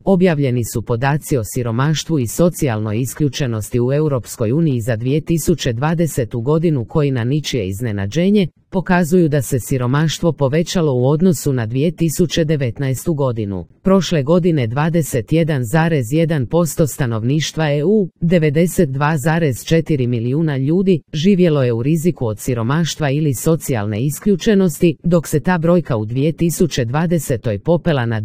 Objavljeni su podaci o siromaštvu i socijalnoj isključenosti u Europskoj uniji za 2020. godinu koji na ničije iznenađenje pokazuju da se siromaštvo povećalo u odnosu na 2019. godinu. Prošle godine 21,1% stanovništva EU, 92,4 milijuna ljudi, živjelo je u riziku od siromaštva ili socijalne isključenosti, dok se ta brojka u 2020. popela na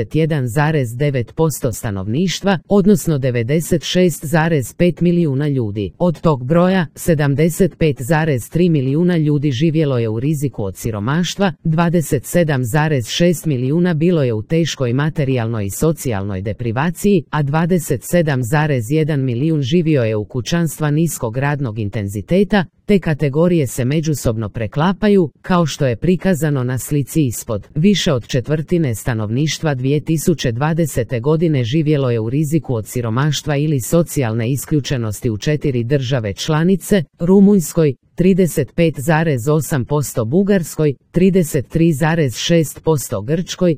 21,9% stanovništva, odnosno 96,5 milijuna ljudi. Od tog broja, 75,3 milijuna ljudi živjelo je u riziku od siromaštva, 27,6 milijuna bilo je u teškoj materijalnoj i socijalnoj deprivaciji, a 27,1 milijun živio je u kućanstva niskog radnog intenziteta. Te kategorije se međusobno preklapaju, kao što je prikazano na slici ispod. Više od četvrtine stanovništva 2020. godine živjelo je u riziku od siromaštva ili socijalne isključenosti u 4 države članice: Rumunjskoj 35,8%, Bugarskoj 33,6%, Grčkoj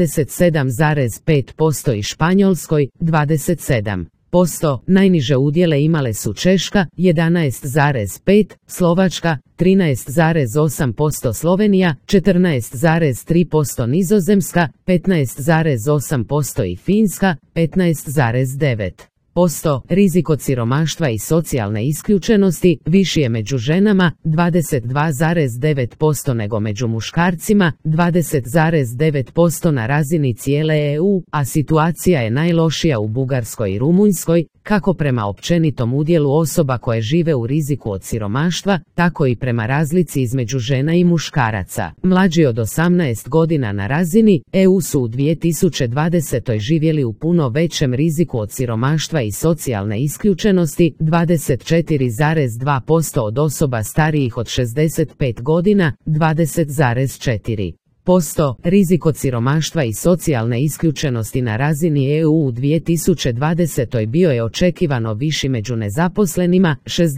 27,5% i Španjolskoj 27%. Najniže udjele imale su Češka 11,5%, Slovačka 13,8%, Slovenija 14,3%, Nizozemska 15,8% i Finska 15,9%. Rizik od siromaštva i socijalne isključenosti viši je među ženama 22,9% nego među muškarcima 20,9% na razini cijele EU, a situacija je najlošija u Bugarskoj i Rumunjskoj, kako prema općenitom udjelu osoba koje žive u riziku od siromaštva, tako i prema razlici između žena i muškaraca. Mlađi od 18 godina na razini EU su u 2020. živjeli u puno većem riziku od siromaštva i socijalne isključenosti, 24,2% od osoba starijih od 65 godina, 20,4%. Rizik od siromaštva i socijalne isključenosti na razini EU u 2020. bio je očekivano viši među nezaposlenima,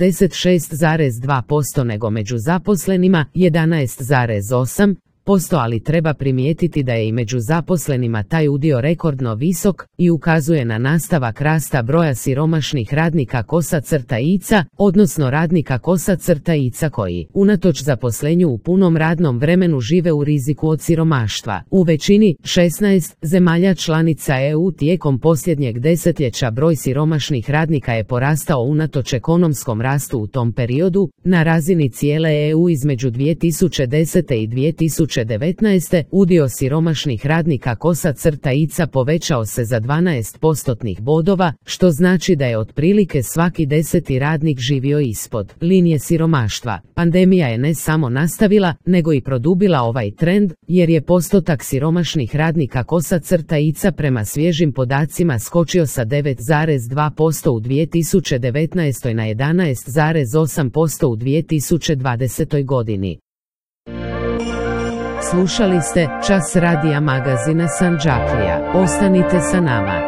66,2% nego među zaposlenima, 11,8%, ali treba primijetiti da je i među zaposlenima taj udio rekordno visok i ukazuje na nastavak rasta broja siromašnih radnika _ica, odnosno radnika _ica koji, unatoč zaposlenju u punom radnom vremenu, žive u riziku od siromaštva. U većini, 16 zemalja članica EU tijekom posljednjeg desetljeća broj siromašnih radnika je porastao unatoč ekonomskom rastu u tom periodu. Na razini cijele EU između 2010. i 2019. udio siromašnih radnika _ica povećao se za 12% bodova, što znači da je otprilike svaki 10. radnik živio ispod linije siromaštva. Pandemija je ne samo nastavila, nego i produbila ovaj trend, jer je postotak siromašnih radnika _ica prema svježim podacima skočio sa 9,2% u 2019. na 11,8% u 2020. godini. Slušali ste Čas radija magazina Sandžaklija. Ostanite sa nama.